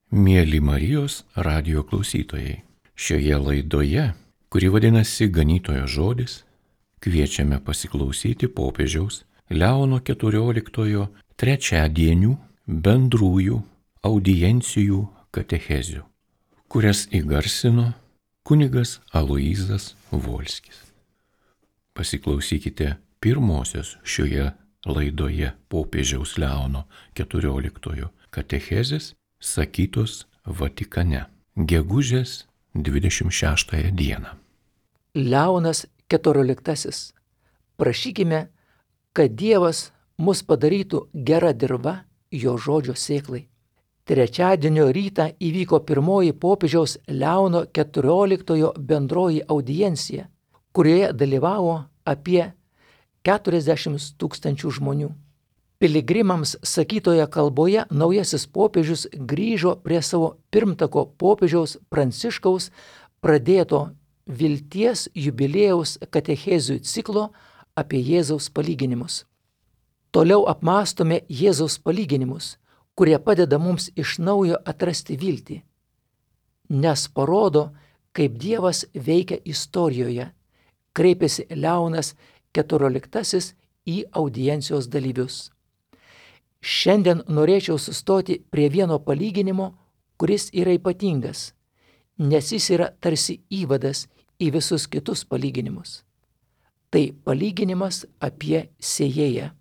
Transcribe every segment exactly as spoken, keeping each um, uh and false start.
Mieli Marijos radijo klausytojai, šioje laidoje, kuri vadinasi Ganytojo žodis, kviečiame pasiklausyti popiežiaus Leono keturioliktojo trečiadienių bendrųjų audiencijų katechezių, kurias įgarsino kunigas Aloyzas Volskis. Pasiklausykite pirmosios šioje laidoje popiežiaus Leono keturioliktojo katechezės sakytos Vatikane, gegužės dvidešimt šeštąją dieną. Leonas keturioliktasis. Prašykime, kad Dievas mus padarytų gera dirva jo žodžio sėklai. Trečiadienio rytą įvyko pirmoji popiežiaus Leono keturioliktojo bendroji audiencija, kurioje dalyvavo apie keturiasdešimt tūkstančių žmonių. Piligrimams sakytoje kalboje naujasis popiežius grįžo prie savo pirmtako popiežiaus Pranciškaus pradėto vilties jubiliejaus katechezių ciklo apie Jėzaus palyginimus. Toliau apmąstome Jėzaus palyginimus, kurie padeda mums iš naujo atrasti viltį, nes parodo, kaip Dievas veikia istorijoje, kreipėsi Leonas keturioliktasis į audiencijos dalyvius. Šiandien norėčiau sustoti prie vieno palyginimo, kuris yra ypatingas, nes jis yra tarsi įvadas į visus kitus palyginimus. Tai palyginimas apie sėjėją.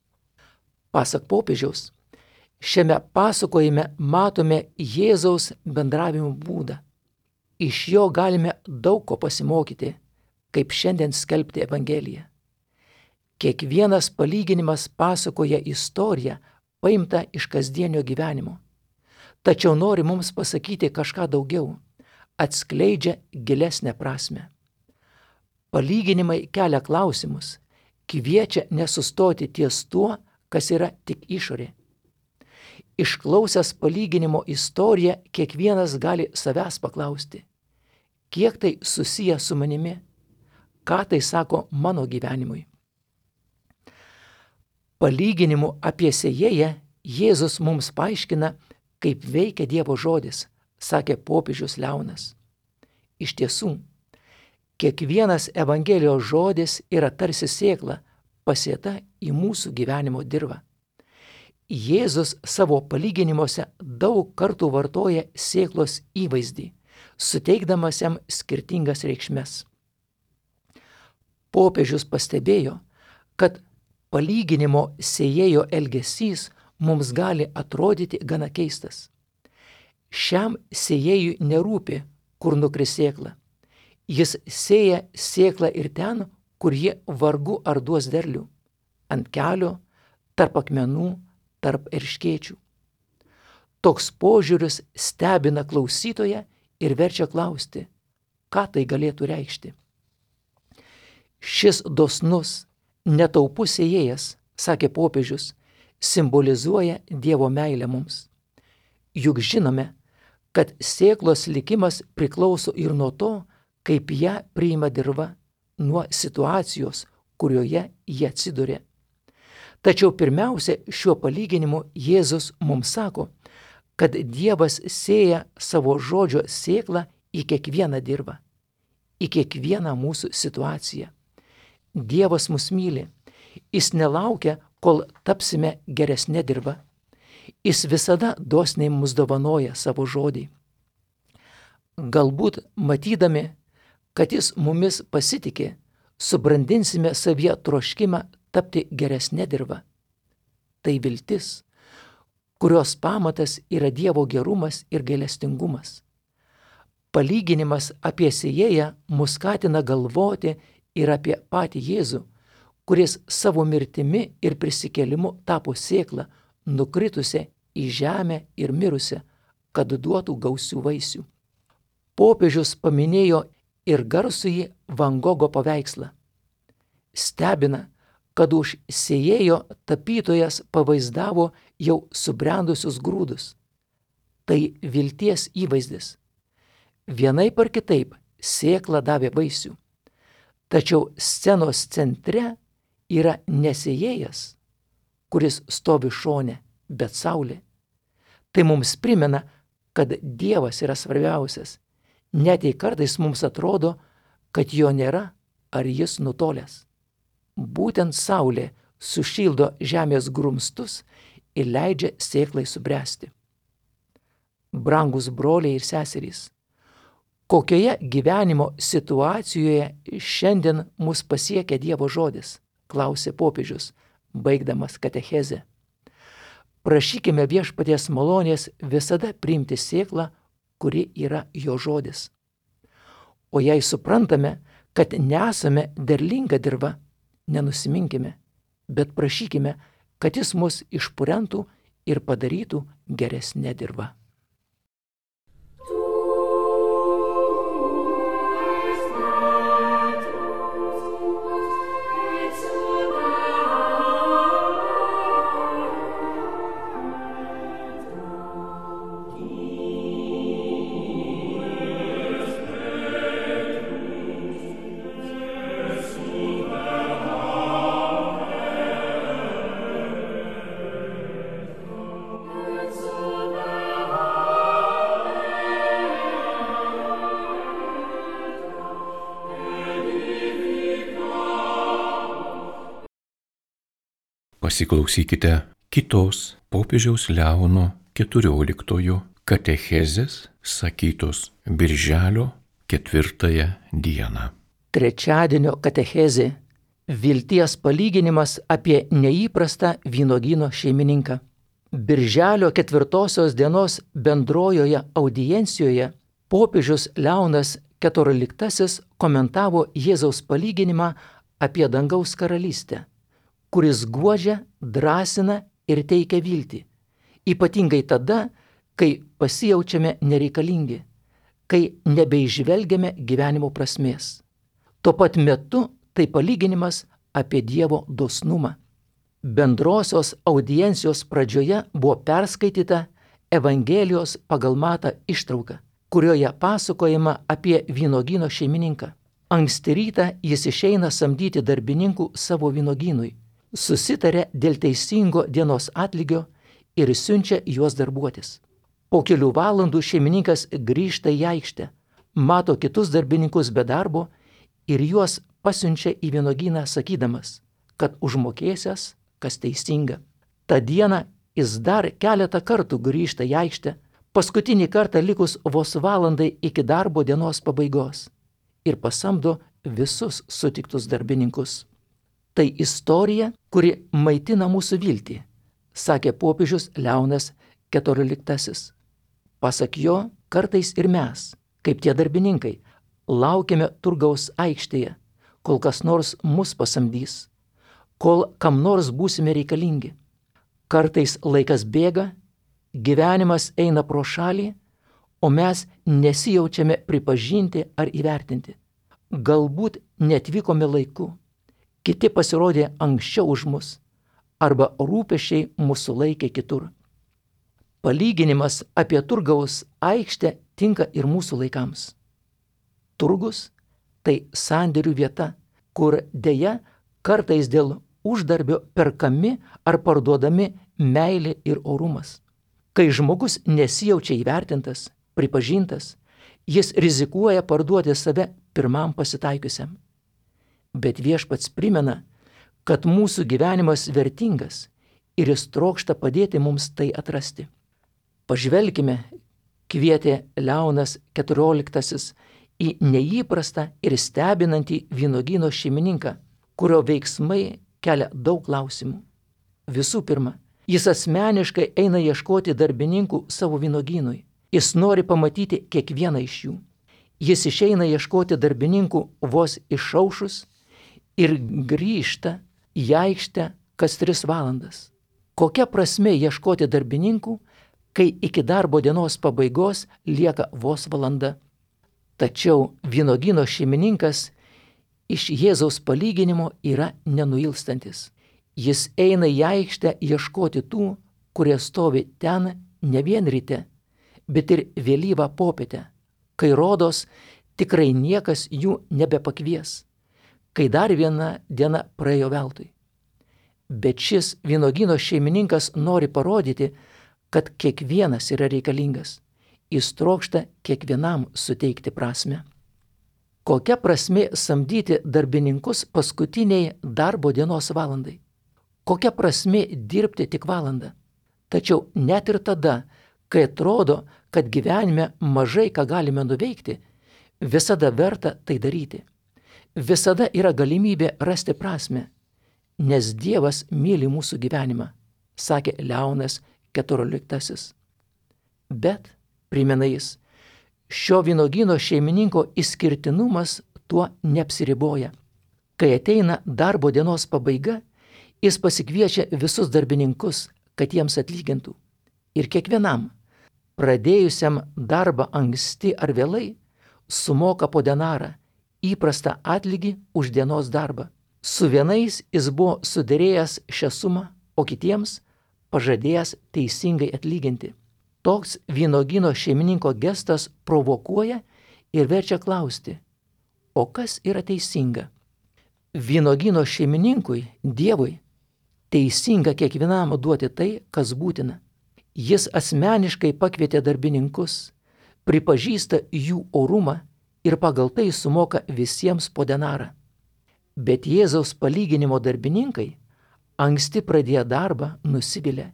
Pasak popiežiaus, šiame pasakojime matome Jėzaus bendravimo būdą. Iš jo galime daug ko pasimokyti, kaip šiandien skelbti Evangeliją. Kiekvienas palyginimas pasakoja istoriją, paimta iš kasdienio gyvenimo. Tačiau nori mums pasakyti kažką daugiau, atskleidžia gilesnę prasme. Palyginimai kelia klausimus, kviečia nesustoti ties tuo, kas yra tik išorė. Išklausęs palyginimo istoriją, kiekvienas gali savęs paklausti, kiek tai susiję su manimi, ką tai sako mano gyvenimui. Palyginimu apie sėjėją Jėzus mums paaiškina, kaip veikia Dievo žodis, sakė popiežius Leonas. Iš tiesų, kiekvienas Evangelijos žodis yra tarsi sėkla pasėta į mūsų gyvenimo dirvą. Jėzus savo palyginimuose daug kartų vartoja sėklos įvaizdį, suteikdamas jam skirtingas reikšmes. Popiežius pastebėjo, kad palyginimo sėjėjo elgesys mums gali atrodyti gana keistas. Šiam sėjėjui nerūpi, kur nukris sėkla. Jis sėja sėklą ir ten, kur ji vargu ar duos derlių, ant kelio, tarp akmenų, tarp erškėčių. Toks požiūris stebina klausytoją ir verčia klausti, ką tai galėtų reikšti. Šis dosnus, netaupus sėjėjas, sakė popiežius, simbolizuoja Dievo meilę mums. Juk žinome, kad sėklos likimas priklauso ir nuo to, kaip ją priima dirva, nuo situacijos, kurioje jie atsiduria. Tačiau pirmiausia, šiuo palyginimu Jėzus mums sako, kad Dievas sėja savo žodžio sėklą į kiekvieną dirvą, į kiekvieną mūsų situaciją. Dievas mus myli, jis nelaukia, kol tapsime geresnė dirva. Jis visada dosniai mus dovanoja savo žodį. Galbūt matydami, kad jis mumis pasitikė, subrandinsime savyje troškimą tapti geresnė dirva. Tai viltis, kurios pamatas yra Dievo gerumas ir gailestingumas. Palyginimas apie sėjėją mus skatina galvoti ir apie patį Jėzų, kuris savo mirtimi ir prisikėlimu tapo sėklą, nukritusią į žemę ir mirusią, kad duotų gausių vaisių. Popiežius paminėjo ir garsųjį Van Gogo paveikslą. Stebina, kad už sėjėjo tapytojas pavaizdavo jau subrendusius grūdus. Tai vilties įvaizdis. Vienaip ar kitaip sėkla davė vaisių. Tačiau scenos centre yra ne sėjėjas, kuris stovi šone, bet saulė. Tai mums primena, kad Dievas yra svarbiausias, net jei kartais mums atrodo, kad jo nėra ar jis nutolęs. Būtent saulė sušildo žemės grumstus ir leidžia sėklai subręsti. Brangus broliai ir seserys, kokioje gyvenimo situacijoje šiandien mus pasiekia Dievo žodis, klausė popiežius, baigdamas katechezę. Prašykime Viešpaties malonės visada priimti sėklą, kuri yra jo žodis. O jei suprantame, kad nesame derlinga dirva, nenusiminkime, bet prašykime, kad jis mus išpurentų ir padarytų geresnę dirvą. Pasiklausykite kitos popiežiaus Leono keturioliktojo katechezės sakytos birželio ketvirtąją dieną. Trečiadienio katechezė – vilties palyginimas apie neįprastą vynuogyno šeimininką. Birželio ketvirtosios dienos bendrojoje audiencijoje popiežius Leonas keturioliktasis komentavo Jėzaus palyginimą apie dangaus karalystę, kuris guodžia, drąsina ir teikia viltį, ypatingai tada, kai pasijaučiame nereikalingi, kai nebeižvelgiame gyvenimo prasmės. Tuo pat metu tai palyginimas apie Dievo dosnumą. Bendrosios audiencijos pradžioje buvo perskaityta Evangelijos pagal Matą ištrauka, kurioje pasakojama apie vynuogyno šeimininką. Anksti rytą jis išeina samdyti darbininkų savo vynuogynui, susitarė dėl teisingo dienos atlygio ir siunčia juos darbuotis. Po kelių valandų šeimininkas grįžta į aikštę, mato kitus darbininkus be darbo ir juos pasiunčia į vynuogyną sakydamas, kad užmokėsias, kas teisinga. Ta diena jis dar keletą kartų grįžta į aikštę, paskutinį kartą likus vos valandai iki darbo dienos pabaigos ir pasamdo visus sutiktus darbininkus. Tai istorija, kuri maitina mūsų viltį, sakė popiežius Leonas keturioliktasis. Pasak jo, kartais ir mes, kaip tie darbininkai, laukiame turgaus aikštėje, kol kas nors mus pasamdys, kol kam nors būsime reikalingi. Kartais laikas bėga, gyvenimas eina pro šalį, o mes nesijaučiame pripažinti ar įvertinti. Galbūt neatvykome laiku. Kiti pasirodė anksčiau už mus, arba rūpesčiai mūsų laikė kitur. Palyginimas apie turgaus aikštę tinka ir mūsų laikams. Turgus – tai sandėrių vieta, kur deja kartais dėl uždarbio perkami ar parduodami meilė ir orumas. Kai žmogus nesijaučia įvertintas, pripažintas, jis rizikuoja parduoti save pirmam pasitaikiusiam. Bet Viešpats primena, kad mūsų gyvenimas vertingas ir jis trokšta padėti mums tai atrasti. Pažvelkime, kvietė Leonas keturioliktasis, į neįprastą ir stebinantį vynuogyno šeimininką, kurio veiksmai kelia daug klausimų. Visų pirma, jis asmeniškai eina ieškoti darbininkų savo vynuogynui. Jis nori pamatyti kiekvieną iš jų. Jis išeina ieškoti darbininkų vos išaušus ir grįžta į aikštę kas tris valandas. Kokia prasmė ieškoti darbininkų, kai iki darbo dienos pabaigos lieka vos valanda? Tačiau vynuogyno šeimininkas iš Jėzaus palyginimo yra nenuilstantis. Jis eina į aikštę ieškoti tų, kurie stovi ten ne vien ryte, bet ir vėlyvą popietę, kai rodos tikrai niekas jų nebepakvies, kai dar viena diena praėjo veltui. Bet šis vynuogyno šeimininkas nori parodyti, kad kiekvienas yra reikalingas. jis trokšta kiekvienam suteikti prasme. Kokia prasmė samdyti darbininkus paskutiniai darbo dienos valandai? Kokia prasmė dirbti tik valandą? Tačiau net ir tada, kai atrodo, kad gyvenime mažai ką galime nuveikti, visada verta tai daryti. Visada yra galimybė rasti prasme, nes Dievas myli mūsų gyvenimą, sakė Leonas keturioliktasis. Bet, primena jis, šio vynuogyno šeimininko išskirtinumas tuo neapsiriboja. Kai ateina darbo dienos pabaiga, jis pasikviečia visus darbininkus, kad jiems atlygintų. Ir kiekvienam, pradėjusiam darbą anksti ar vėlai, sumoka po denarą, įprastą atlygį už dienos darbą. Su vienais jis buvo suderėjęs šią sumą, o kitiems pažadėjęs teisingai atlyginti. Toks vynuogyno šeimininko gestas provokuoja ir verčia klausti, o kas yra teisinga? Vynuogyno šeimininkui, Dievui, teisinga kiekvienam duoti tai, kas būtina. Jis asmeniškai pakvietė darbininkus, pripažįsta jų orumą ir pagal tai sumoka visiems po denarą. Bet Jėzaus palyginimo darbininkai, anksti pradėję darbą, nusivilia.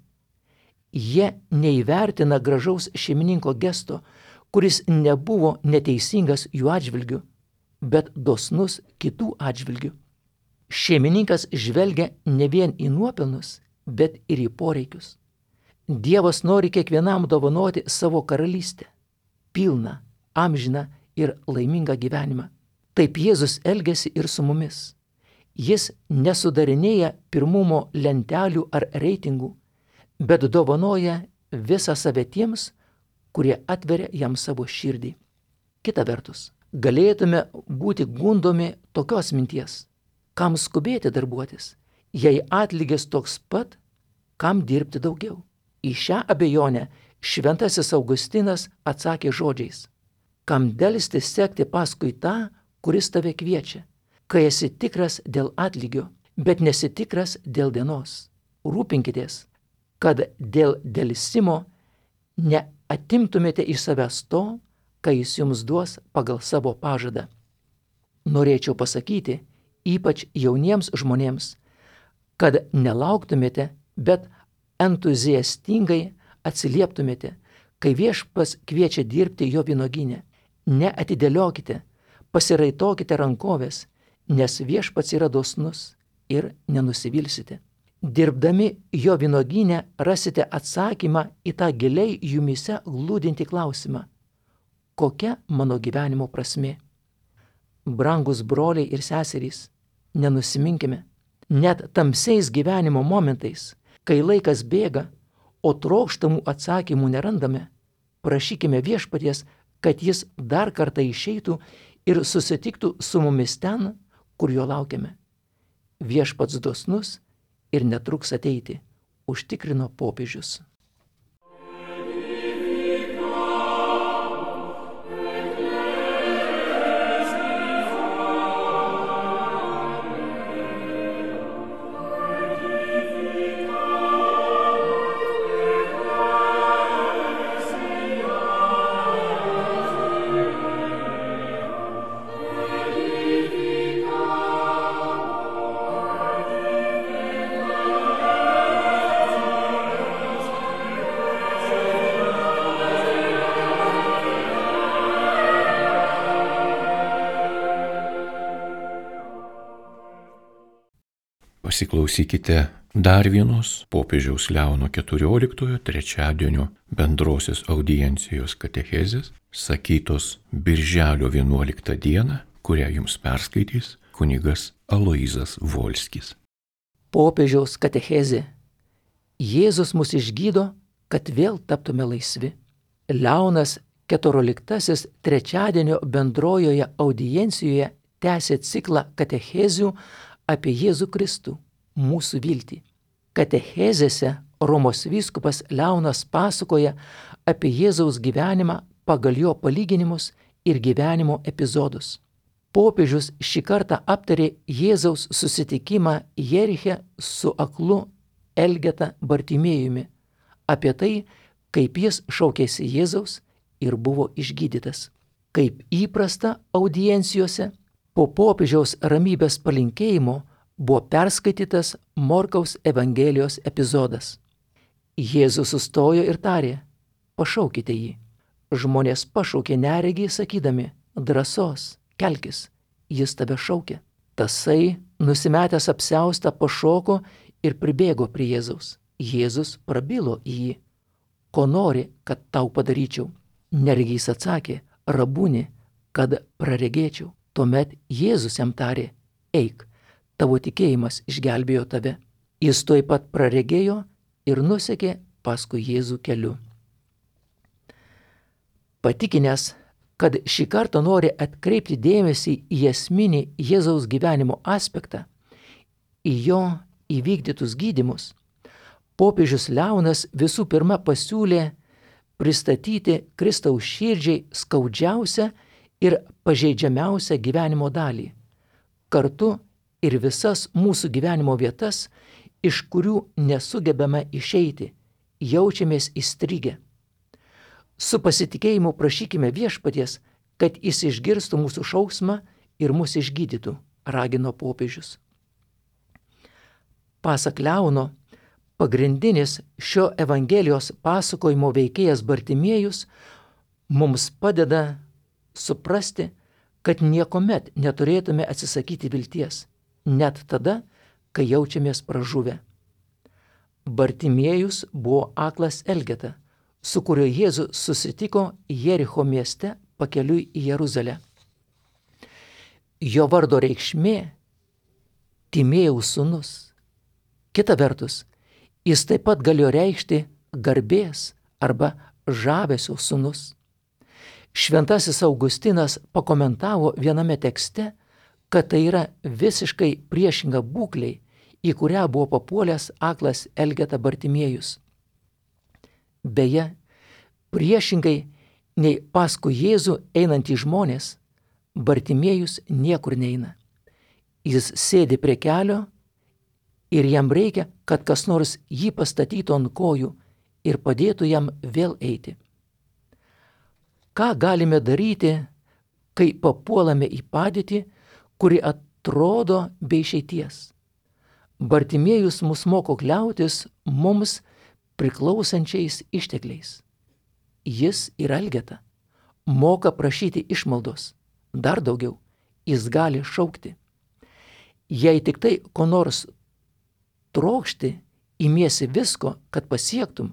Jie neįvertina gražaus šeimininko gesto, kuris nebuvo neteisingas jų atžvilgiu, bet dosnus kitų atžvilgių. Šeimininkas žvelgia ne vien į nuopelnus, bet ir į poreikius. Dievas nori kiekvienam dovanoti savo karalystę, pilną, amžiną ir laimingą gyvenimą. Taip Jėzus elgiasi ir su mumis. Jis nesudarinėja pirmumo lentelių ar reitingų, bet dovanoja visą save tiems, kurie atveria jam savo širdį. Kita vertus, galėtume būti gundomi tokios minties, kam skubėti darbuotis, jei atlygis toks pat, kam dirbti daugiau. Į šią abejonę šventasis Augustinas atsakė žodžiais, kam delsti sekti paskui tą, kuris tave kviečia, kai esi tikras dėl atlygio, bet nesi tikras dėl dienos. Rūpinkitės, kad dėl delsimo neatimtumėte iš savęs to, kai jis jums duos pagal savo pažadą. Norėčiau pasakyti, ypač jauniems žmonėms, kad nelauktumėte, bet entuziastingai atsilieptumėte, kai viešpas kviečia dirbti jo vynuogyne. Neatidėliokite, pasiraitokite rankovės, nes viešpats yra dosnus ir nenusivilsite. Dirbdami jo vynuogyne rasite atsakymą į tą giliai jumyse glūdintį klausimą. Kokia mano gyvenimo prasmė? Brangus broliai ir seserys, nenusiminkime. Net tamsiais gyvenimo momentais, kai laikas bėga, o trokštamų atsakymų nerandame, prašykime viešpaties, kad jis dar kartą išeitų ir susitiktų su mumis ten, kur jo laukiame. Viešpats dosnus ir netruks ateiti, užtikrino popiežius. Pasiklausykite dar vienos popiežiaus Leono keturioliktojo trečiadienio bendrosios audiencijos katechezės, sakytos birželio vienuoliktą dieną, kurią jums perskaitys kunigas Aloyzas Volskis. Popiežiaus katechezė. Jėzus mus išgydo, kad vėl taptume laisvi. Leonas keturioliktasis trečiadienio bendrojoje audiencijoje tęsė ciklą katechezių apie Jėzų Kristų, mūsų viltį. Katechezėse Romos vyskupas Leonas pasakoja apie Jėzaus gyvenimą pagal jo palyginimus ir gyvenimo epizodus. Popiežius šį kartą aptarė Jėzaus susitikimą Jeriche su aklu Elgeta Bartimėjumi, apie tai, kaip jis šaukėsi Jėzaus ir buvo išgydytas. Kaip įprasta audiencijose, po popiežiaus ramybės palinkėjimo buvo perskaitytas Morkaus Evangelijos epizodas. Jėzus sustojo ir tarė: pašaukite jį. Žmonės pašaukė neregį, sakydami: drąsos, kelkis, jis tave šaukia. Tasai, nusimetęs apsiaustą, pašoko ir pribėgo prie Jėzaus. Jėzus prabilo į jį: ko nori, kad tau padaryčiau? Neregys atsakė: rabuni, kad praregėčiau. Tuomet Jėzus jam tarė: eik, tavo tikėjimas išgelbėjo tave. Jis tuoj pat praregėjo ir nusekė paskui Jėzų keliu. Patikinęs, kad šį kartą nori atkreipti dėmesį į esminį Jėzaus gyvenimo aspektą, į jo įvykdytus gydymus, popiežius Leonas visų pirma pasiūlė pristatyti Kristaus širdžiai skaudžiausią ir pažeidžiamiausią gyvenimo dalį, kartu ir visas mūsų gyvenimo vietas, iš kurių nesugebame išeiti, jaučiamės įstrigę. Su pasitikėjimu prašykime Viešpaties, kad jis išgirstų mūsų šauksmą ir mus išgydytų, ragino popiežius. Pasak Leono, pagrindinis šio Evangelijos pasakojimo veikėjas Bartimiejus mums padeda suprasti, kad niekuomet neturėtume atsisakyti vilties, net tada, kai jaučiamės pražuvę. Bartimiejus buvo aklas Elgeta, su kuriuo Jėzus susitiko Jericho mieste pakeliui į Jeruzalę. Jo vardo reikšmė – Timėjaus sūnus. Kita vertus, jis taip pat galėjo reikšti garbės arba žavesio sūnus. Šventasis Augustinas pakomentavo viename tekste, kad tai yra visiškai priešinga būklei, į kurią buvo papuolęs aklas Elgeta Bartimiejus. Beje, priešingai nei paskui Jėzų einantys žmonės, Bartimiejus niekur neina. Jis sėdi prie kelio ir jam reikia, kad kas nors jį pastatytų ant kojų ir padėtų jam vėl eiti. Ką galime daryti, kai papuolame į padėtį, kuri atrodo be išeities? Bartimiejus mus moko kliautis mums priklausančiais ištekliais. Jis yra Elgeta, moka prašyti išmaldos, dar daugiau, jis gali šaukti. Jei tik tai ko nors trokšti, imiesi visko, kad pasiektum,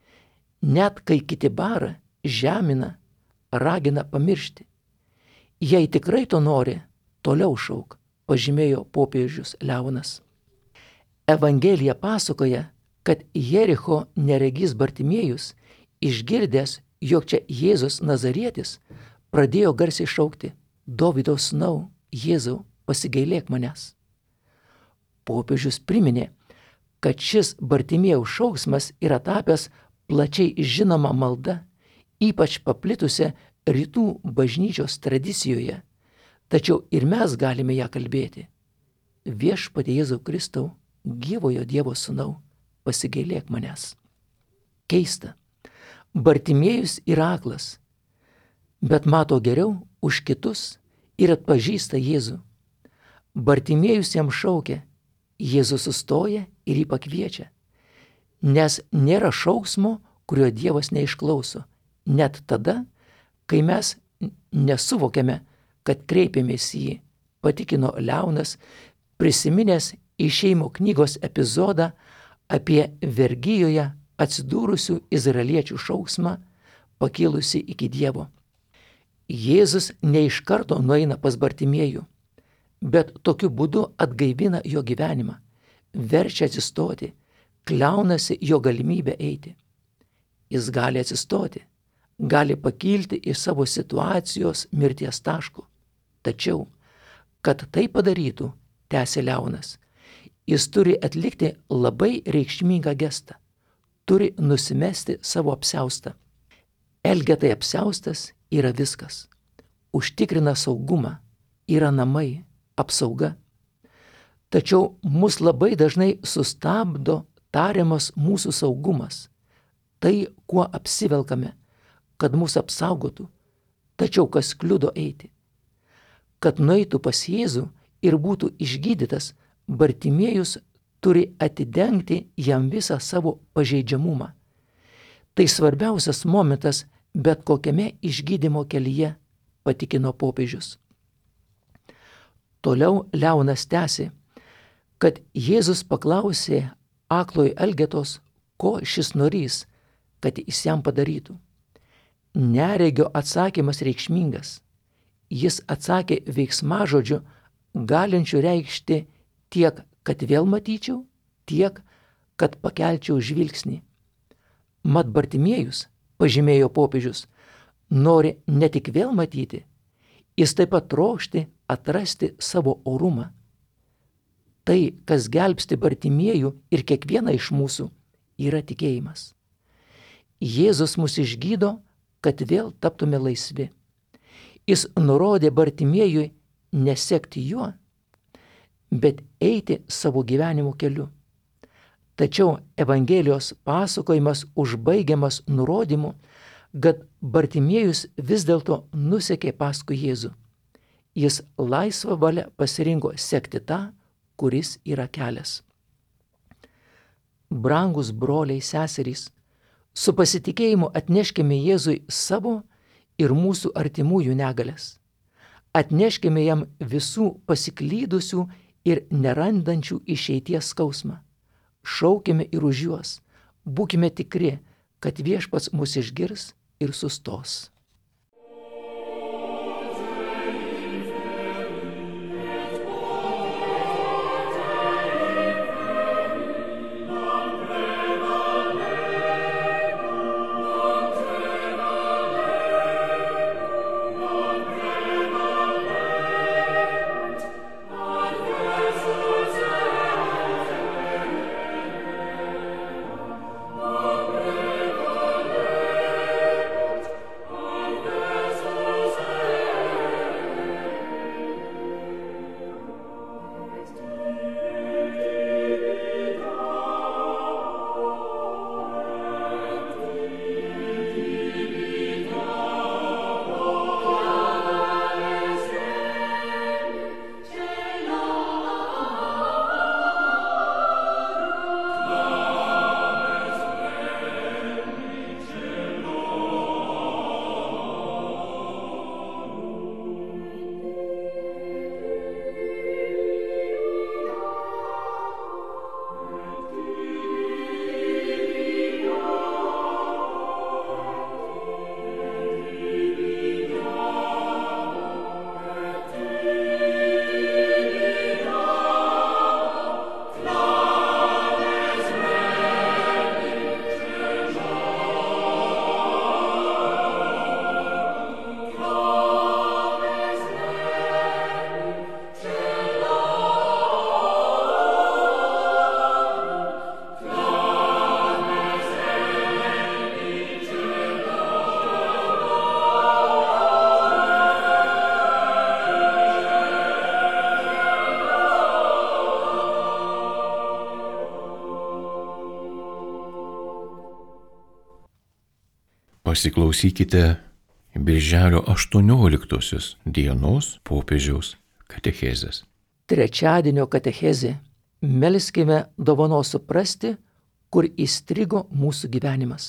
net kai kiti bara, žemina, ragina pamiršti. Jei tikrai to nori, toliau šauk, pažymėjo popiežius Leonas. Evangelija pasakoja, kad Jericho neregys Bartimiejus, išgirdęs, jog čia Jėzus Nazarietis, pradėjo garsiai šaukti: Dovydo sūnau, Jėzau, pasigailėk manęs. Popiežius priminė, kad šis Bartimiejaus šauksmas yra tapęs plačiai žinoma malda, ypač paplitusią rytų bažnyčios tradicijoje, tačiau ir mes galime ją kalbėti: Viešpatie Jėzau Kristau, gyvojo Dievo sūnau, pasigailėk manęs. Keista, Bartimiejus yra aklas, bet mato geriau už kitus ir atpažįsta Jėzų. Bartimiejus jam šaukia, Jėzus sustoja ir jį pakviečia, nes nėra šauksmo, kurio Dievas neišklauso, net tada, kai mes nesuvokiame, kad kreipiamės į jį, patikino Leonas, prisiminęs Išėjimo knygos epizodą apie vergijoje atsidūrusių izraeliečių šauksmą, pakilusi iki Dievo. Jėzus ne iš karto nueina pas Bartimiejų, bet tokiu būdu atgaivina jo gyvenimą, verčia atsistoti, kliaunasi jo galimybę eiti. Jis gali atsistoti, gali pakilti iš savo situacijos mirties taško. Tačiau, kad tai padarytų, tęsė Leonas, jis turi atlikti labai reikšmingą gestą, turi nusimesti savo apsiaustą. Elgetai apsiaustas yra viskas, užtikrina saugumą, yra namai, apsauga. Tačiau mus labai dažnai sustabdo tariamas mūsų saugumas, tai, kuo apsivelkame, kad mus apsaugotų, tačiau kas kliudo eiti? Kad nueitų pas Jėzų ir būtų išgydytas, Bartimiejus turi atidengti jam visą savo pažeidžiamumą. Tai svarbiausias momentas bet kokiame išgydymo kelyje, patikino popiežius. Toliau Leonas tęsė, kad Jėzus paklausė aklojo Elgetos, ko šis norys, kad jis jam padarytų. Neregio atsakymas reikšmingas. Jis atsakė veiksmažodžiu, galinčiu reikšti tiek, kad vėl matyčiau, tiek, kad pakelčiau žvilgsnį. Mat Bartimiejus, pažymėjo popiežius, nori ne tik vėl matyti, jis taip pat trokšti atrasti savo orumą. Tai, kas gelbsti Bartimiejų ir kiekvieną iš mūsų, yra tikėjimas. Jėzus mus išgydo, kad vėl taptume laisvi. Jis nurodė Bartimiejui nesekti juo, bet eiti savo gyvenimo keliu. Tačiau Evangelijos pasakojimas užbaigiamas nurodymu, kad Bartimiejus vis dėlto nusekė paskui Jėzų. Jis laisvą valią pasirinko sekti tą, kuris yra kelias. Brangus broliai seserys, su pasitikėjimu atneškime Jėzui savo ir mūsų artimųjų negalias. Atneškime jam visų pasiklydusių ir nerandančių išeities skausmą. Šaukime ir už juos. Būkime tikri, kad Viešpats mus išgirs ir sustos. Pasiklausykite Birželio aštuonioliktosios dienos popiežiaus katechezės. Trečiadienio katechezė. Melskime dovanos suprasti, kur įstrigo mūsų gyvenimas.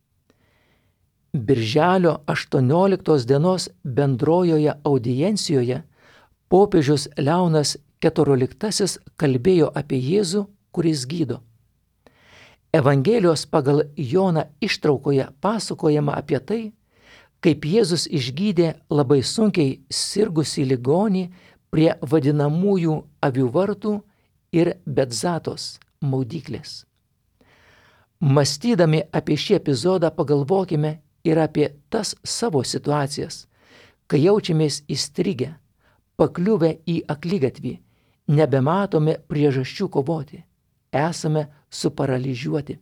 Birželio aštuonioliktos dienos bendrojoje audiencijoje popiežius Leonas keturioliktasis kalbėjo apie Jėzų, kuris gydo. Evangelijos pagal Joną ištraukoje pasakojama apie tai, kaip Jėzus išgydė labai sunkiai sirgusį ligonį prie vadinamųjų avių vartų ir Betzatos maudyklės. Mąstydami apie šį epizodą pagalvokime ir apie tas savo situacijas, kai jaučiamės įstrigę, pakliuvę į akligatvį, nebematome priežasčių kovoti, esame suparalyžiuoti.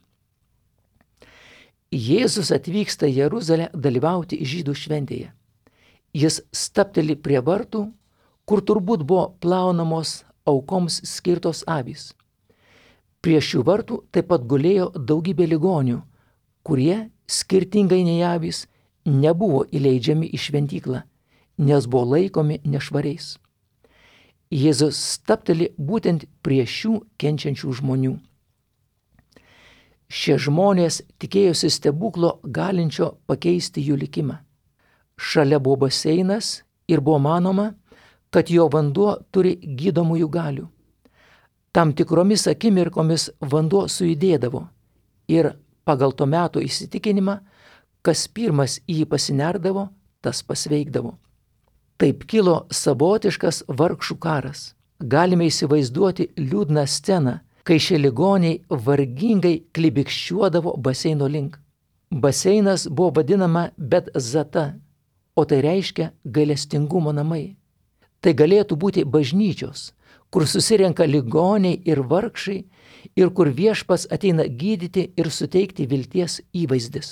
Jėzus atvyksta į Jeruzalę dalyvauti žydų šventėje. Jis stabteli prie vartų, kur turbūt buvo plaunamos aukoms skirtos avys. Prie šių vartų taip pat gulėjo daugybė ligonių, kurie, skirtingai nei avys, nebuvo įleidžiami į šventyklą, nes buvo laikomi nešvariais. Jėzus stabteli būtent prie šių kenčiančių žmonių. Šie žmonės tikėjosi stebuklo galinčio pakeisti jų likimą. Šalia buvo baseinas ir buvo manoma, kad jo vanduo turi gydomųjų galių. Tam tikromis akimirkomis vanduo sujudėdavo ir pagal to meto įsitikinimą, kas pirmas į jį pasinerdavo, tas pasveikdavo. Taip kilo savotiškas vargšų karas. Galime įsivaizduoti liūdną sceną, kai šie ligoniai vargingai klibikščiuodavo baseino link. Baseinas buvo vadinama Bet-Zata, o tai reiškia gailestingumo namai. Tai galėtų būti bažnyčios, kur susirenka ligoniai ir vargšai ir kur viešpats ateina gydyti ir suteikti vilties įvaizdis.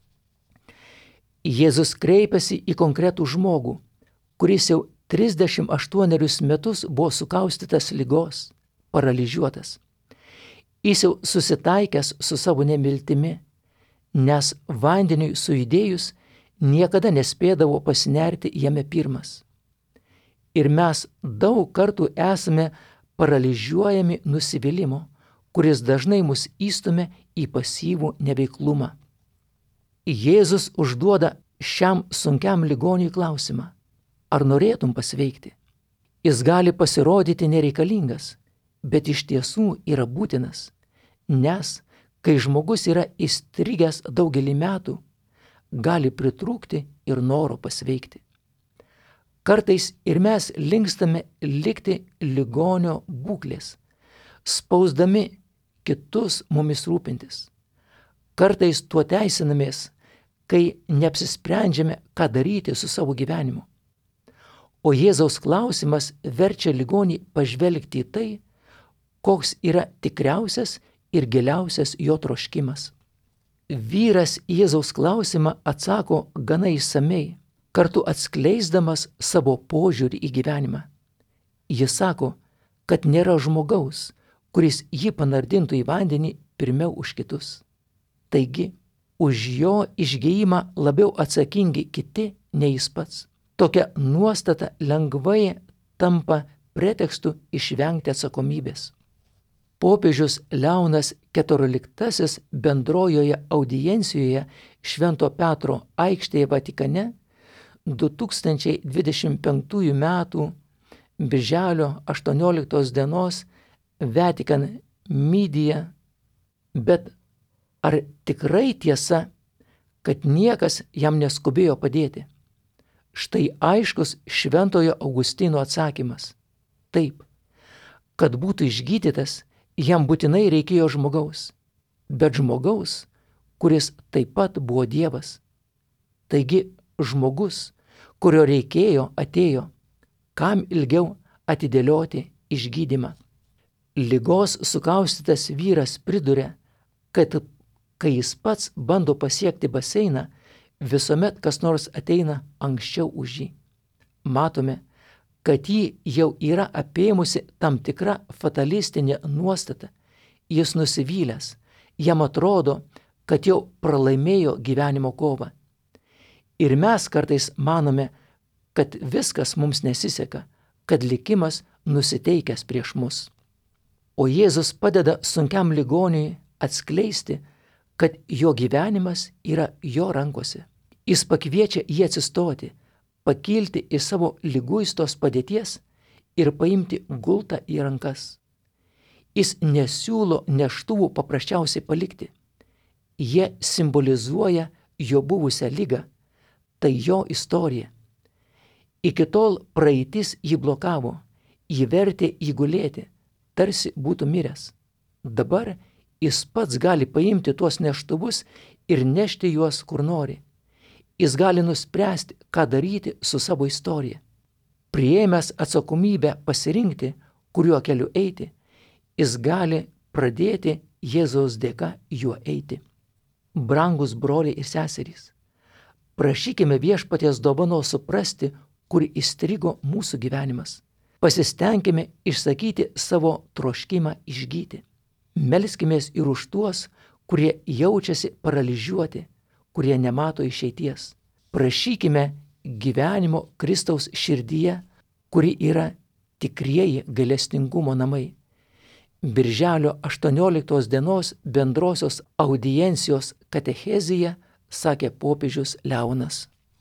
Jėzus kreipiasi į konkretų žmogų, kuris jau trisdešimt aštuonerius metus buvo sukaustytas ligos, paralyžiuotas. Jis jau susitaikęs su savo nemiltimi, nes vandeniui sujudėjus niekada nespėdavo pasinerti jame pirmas. Ir mes daug kartų esame paralyžiuojami nusivylimo, kuris dažnai mus įstumia į pasyvų neveiklumą. Jėzus užduoda šiam sunkiam ligoniui klausimą: ar norėtum pasveikti? Jis gali pasirodyti nereikalingas, bet iš tiesų yra būtinas, nes kai žmogus yra įstrigęs daugelį metų, gali pritrūkti ir noro pasveikti. Kartais ir mes linkstame likti ligonio būklės, spausdami kitus mumis rūpintis. Kartais tuo teisinamės, kai neapsisprendžiame, ką daryti su savo gyvenimu. O Jėzaus klausimas verčia ligonį pažvelgti į tai, koks yra tikriausias ir giliausias jo troškimas. Vyras Jėzaus klausimą atsako gana išsamei, kartu atskleisdamas savo požiūrį į gyvenimą. Jis sako, kad nėra žmogaus, kuris jį panardintų į vandenį pirmiau už kitus. Taigi, už jo išgijimą labiau atsakingi kiti nei jis pats. Tokia nuostata lengvai tampa pretekstu išvengti atsakomybės. Popiežius Leonas keturioliktasis bendrojoje audiencijoje Švento Petro aikštėje Vatikane du tūkstančiai dvidešimt penktųjų metų birželio aštuonioliktos dienos Vatican Media, bet ar tikrai tiesa, kad niekas jam neskubėjo padėti? Štai aiškus Šventojo Augustino atsakymas. Taip, kad būtų išgydytas, jam būtinai reikėjo žmogaus, bet žmogaus, kuris taip pat buvo Dievas. Taigi žmogus, kurio reikėjo, atėjo, kam ilgiau atidėlioti išgydymą. Ligos sukaustytas vyras priduria, kad kai jis pats bando pasiekti baseiną, visuomet kas nors ateina anksčiau už jį. Matome, kad jį jau yra apėmusi tam tikra fatalistinė nuostata. Jis nusivylęs, jam atrodo, kad jau pralaimėjo gyvenimo kovą. Ir mes kartais manome, kad viskas mums nesiseka, kad likimas nusiteikęs prieš mus. O Jėzus padeda sunkiam ligoniui atskleisti, kad jo gyvenimas yra jo rankose. Jis pakviečia jį atsistoti, pakilti iš savo liguistos padėties ir paimti gultą į rankas. Jis nesiūlo neštuvų paprasčiausiai palikti. Jie simbolizuoja jo buvusią ligą, tai jo istorija. Iki tol praeitis jį blokavo, jį vertė jį gulėti, tarsi būtų miręs. Dabar jis pats gali paimti tuos neštuvus ir nešti juos kur nori. Jis gali nuspręsti, ką daryti su savo istorija. Priėmęs atsakomybę pasirinkti, kuriuo keliu eiti, jis gali pradėti Jėzaus dėka juo eiti. Brangus broliai ir seserys, prašykime Viešpaties dovanos suprasti, kur įstrigo mūsų gyvenimas. Pasistengime išsakyti savo troškimą išgyti. Melskimės ir už tuos, kurie jaučiasi paralyžiuoti, kurie nemato išeities. prašykime gyvenimo Kristaus širdyje, kuri yra tikrieji gailestingumo namai. Birželio aštuonioliktos dienos bendrosios audiencijos katechezėje sakė popiežius Leonas.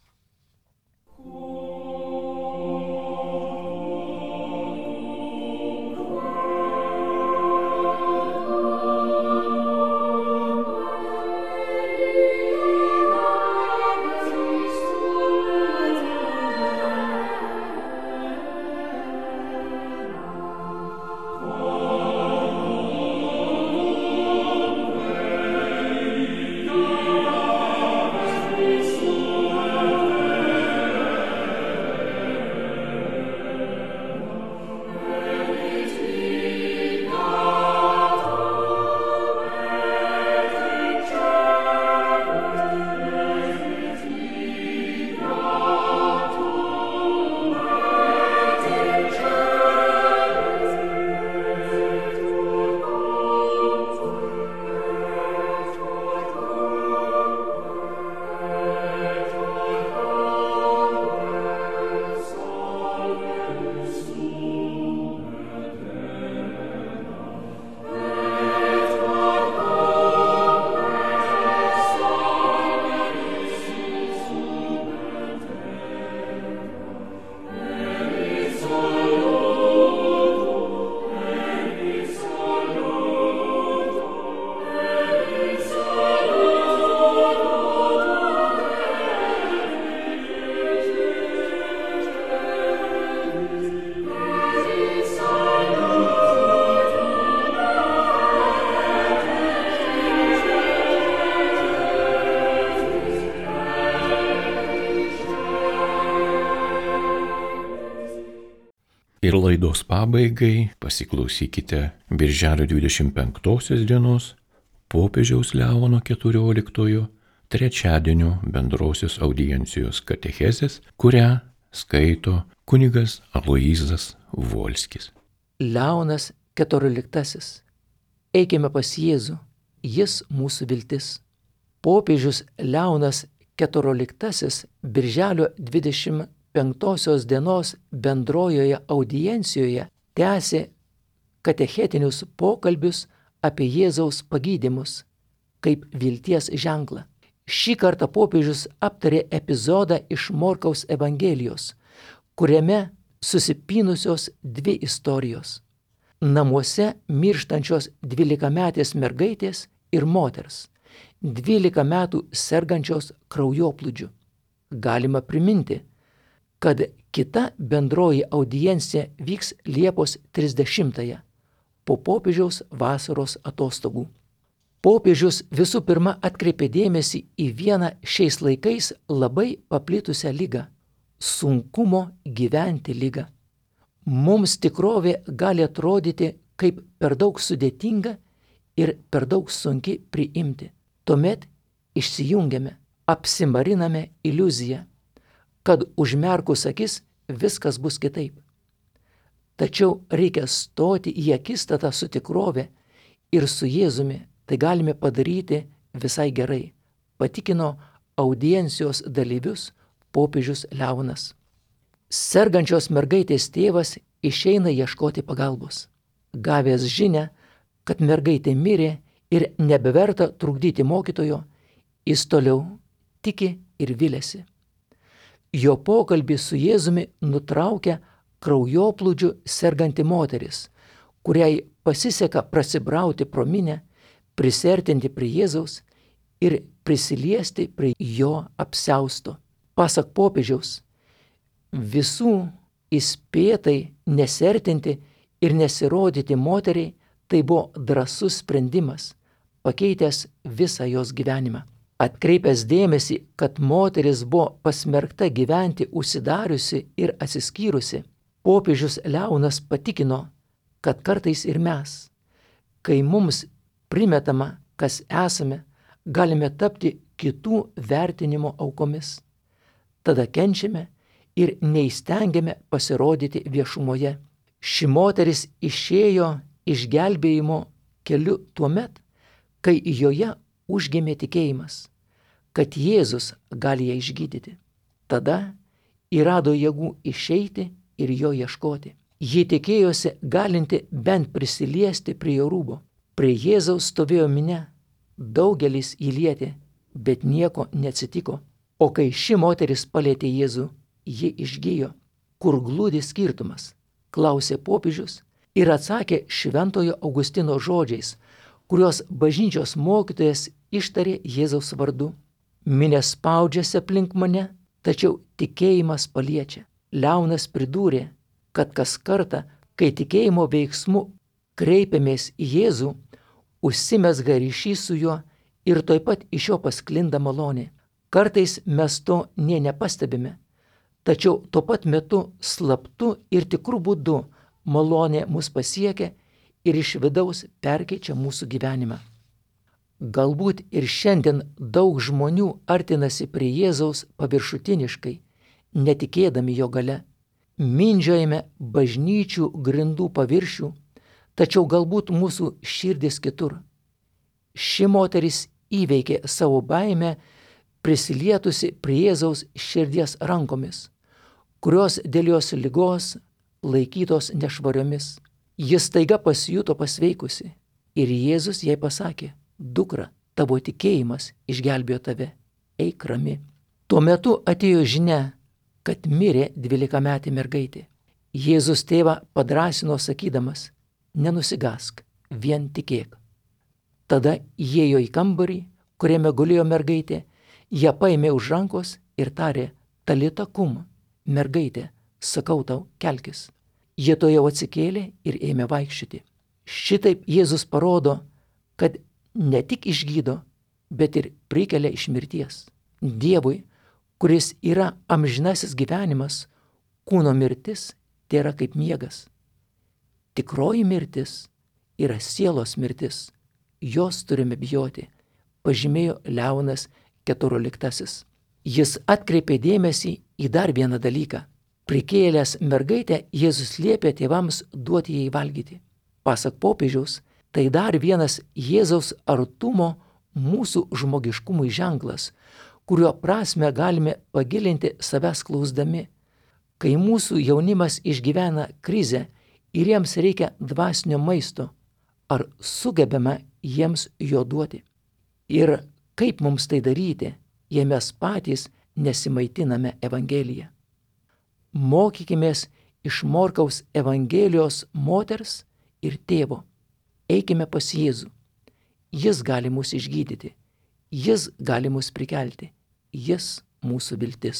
Ir laidos pabaigai pasiklausykite birželio dvidešimt penktosios dienos popiežiaus Leono keturioliktojo trečiadienio bendrosios audiencijos katechezės, kurią skaito kunigas Aloyzas Volskis. Leonas keturioliktasis. Eikime pas Jėzų, jis mūsų viltis. Popiežius Leonas keturioliktasis birželio dvidešimt penktosios dienos bendrojoje audiencijoje tęsė katechetinius pokalbius apie Jėzaus pagydymus kaip vilties ženklą. Šį kartą popiežius aptarė epizodą iš Morkaus Evangelijos, kuriame susipynusios dvi istorijos. Namuose mirštančios dvylikametės mergaitės ir moters, dvylika metų sergančios kraujoplūdžiu. Galima priminti, kad kita bendroji audiencija vyks Liepos trisdešimtąją po popiežiaus vasaros atostogų. Popiežius visų pirma atkreipė dėmesį į vieną šiais laikais labai paplitusią ligą – sunkumo gyventi ligą. Mums tikrovė gali atrodyti kaip per daug sudėtinga ir per daug sunki priimti. Tuomet išsijungiame, apsimariname iliuziją, kad užmerkus akis viskas bus kitaip. Tačiau reikia stoti į akistatą su tikrove ir su Jėzumi, tai galime padaryti visai gerai, patikino audiencijos dalyvius popiežius Leonas. Sergančios mergaitės tėvas išeina ieškoti pagalbos. Gavęs žinią, kad mergaitė mirė ir nebeverta trukdyti mokytojo, jis toliau tiki ir viliasi. Jo pokalbį su Jėzumi nutraukia kraujoplūdžiu serganti moteris, kuriai pasiseka prasibrauti pro minią, prisertinti prie Jėzaus ir prisiliesti prie jo apsiausto. Pasak popiežiaus, visų įspėtai nesertinti ir nesirodyti moteriai tai buvo drąsus sprendimas, pakeitęs visą jos gyvenimą. Atkreipęs dėmesį, kad moteris buvo pasmerkta gyventi užsidariusi ir atsiskyrusi, popiežius Leonas patikino, kad kartais ir mes, kai mums primetama, kas esame, galime tapti kitų vertinimo aukomis. Tada kenčiame ir neįstengiame pasirodyti viešumoje. Ši moteris išėjo išgelbėjimo keliu tuomet, kai joje užgimė tikėjimas, kad Jėzus gali ją išgydyti. Tada įrado jėgų išeiti ir jo ieškoti. Ji tikėjosi galinti bent prisiliesti prie jo rūbo. Prie Jėzaus stovėjo minia, daugelis jį lietė, bet nieko neatsitiko. O kai ši moteris palietė Jėzų, ji išgijo. Kur glūdi skirtumas? Klausė popiežius ir atsakė šventojo Augustino žodžiais, kuriuos bažnyčios mokytojas ištarė Jėzaus vardu. Minia spaudžiasi aplink mane, tačiau tikėjimas paliečia. Leonas pridūrė, kad kas kartą, kai tikėjimo veiksmu kreipiamės į Jėzų, užsimezga ryšys su juo ir tuoj pat iš jo pasklinda malonė. Kartais mes to nė nepastebime, tačiau tuo pat metu slaptu ir tikru būdu malonė mus pasiekia ir iš vidaus perkeičia mūsų gyvenimą. Galbūt ir šiandien daug žmonių artinasi prie Jėzaus paviršutiniškai, netikėdami jo gale. Mindžiojame bažnyčių grindų paviršių, tačiau galbūt mūsų širdis kitur. Ši moteris įveikė savo baimę, prisilietusi prie Jėzaus širdies rankomis, kurios dėl jos ligos laikytos nešvariomis. Jis staiga pasijuto pasveikusi ir Jėzus jai pasakė: dukra, tavo tikėjimas išgelbėjo tave, eik rami. Tuo metu atėjo žinia, kad mirė dvylikametė mergaitė. Jėzus tėvą padrąsino sakydamas: nenusigask, vien tikėk. Tada įėjo į kambarį, kuriame gulėjo mergaitė, ją paėmė už rankos ir tarė: talita kum, mergaitė, sakau tau, kelkis. Jie to jau atsikėlė ir ėmė vaikščioti. Šitaip Jėzus parodo, kad ne tik išgydo, bet ir prikelia iš mirties. Dievui, kuris yra amžinasis gyvenimas, kūno mirtis tai yra kaip miegas. Tikroji mirtis yra sielos mirtis. Jos turime bijoti, pažymėjo Leonas keturioliktasis. Jis atkreipė dėmesį į dar vieną dalyką. Prikėlęs mergaitę, Jėzus liepė tėvams duoti jai valgyti. Pasak popiežiaus, tai dar vienas Jėzaus artumo mūsų žmogiškumui ženklas, kurio prasme galime pagilinti savęs klausdami. Kai mūsų jaunimas išgyvena krizę ir jiems reikia dvasinio maisto, ar sugebame jiems jo duoti? Ir kaip mums tai daryti, jei mes patys nesimaitiname Evangeliją? Mokykimės iš Morkaus Evangelijos moters ir tėvo. Eikime pas Jėzų. Jis gali mus išgydyti. Jis gali mus prikelti. Jis mūsų viltis.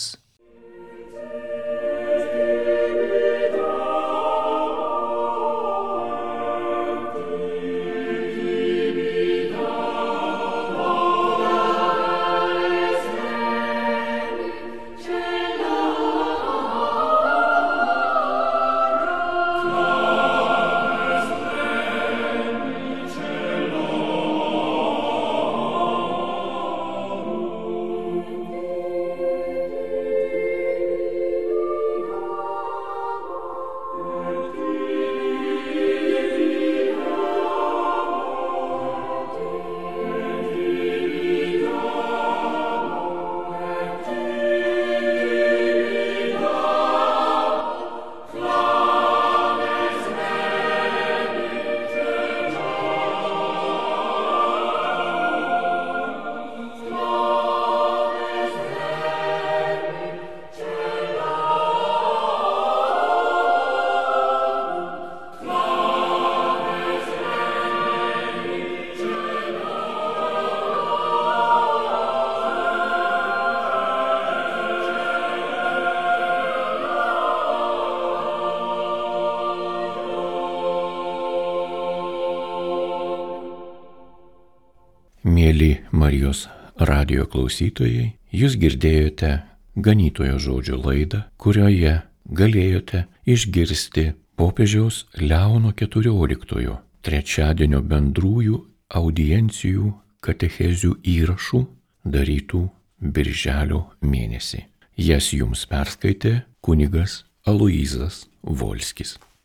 Mėly Marijos radijo klausytojai, jūs girdėjote Ganytojo žodžio laidą, kurioje galėjote išgirsti popiežiaus Leono keturioliktojo trečiadienio bendrųjų audiencijų katechezių įrašų darytų birželio mėnesį. Jas jums perskaitė kunigas Aloyzas Volskis.